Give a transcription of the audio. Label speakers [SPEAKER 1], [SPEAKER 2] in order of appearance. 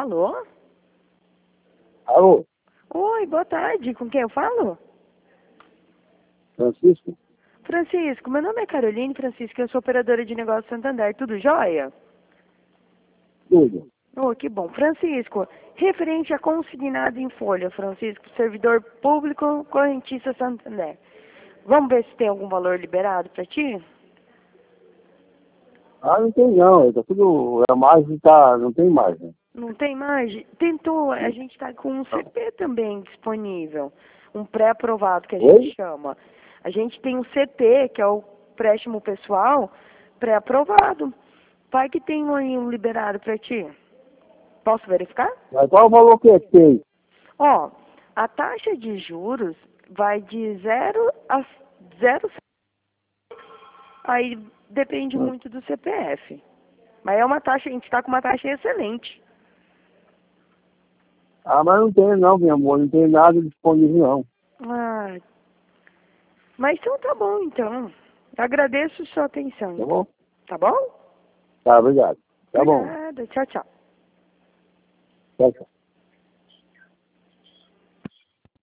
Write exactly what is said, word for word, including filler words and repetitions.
[SPEAKER 1] Alô?
[SPEAKER 2] Alô,
[SPEAKER 1] Oi, boa tarde. Com quem eu falo?
[SPEAKER 2] Francisco?
[SPEAKER 1] Francisco, meu nome é Caroline Francisco, eu sou operadora de negócio Santander. Tudo jóia?
[SPEAKER 2] Tudo.
[SPEAKER 1] Oh, que bom. Francisco, referente a consignado em folha, Francisco, servidor público, correntista Santander. Vamos ver se tem algum valor liberado para ti?
[SPEAKER 2] Ah, não tem não, tá tudo, a margem tá, não tem margem.
[SPEAKER 1] Não tem mais? Tentou, a gente está com um C P também disponível, um pré-aprovado que a gente
[SPEAKER 2] Oi?
[SPEAKER 1] chama. A gente tem um C T, que é o empréstimo pessoal, pré-aprovado. Vai que tem um aí um liberado para ti. Posso verificar?
[SPEAKER 2] Mas qual o valor que é que tem?
[SPEAKER 1] Ó, a taxa de juros vai de zero a zero. Aí depende muito do C P F. Mas é uma taxa, a gente está com uma taxa excelente.
[SPEAKER 2] Ah, mas não tem não, meu amor, não tem nada disponível não.
[SPEAKER 1] Ah, mas então tá bom, então. Agradeço sua atenção,
[SPEAKER 2] Tá
[SPEAKER 1] então.
[SPEAKER 2] bom?
[SPEAKER 1] Tá bom?
[SPEAKER 2] Tá, obrigado. Tá
[SPEAKER 1] Por
[SPEAKER 2] bom.
[SPEAKER 1] nada. Tchau, tchau.
[SPEAKER 2] Tchau, tchau.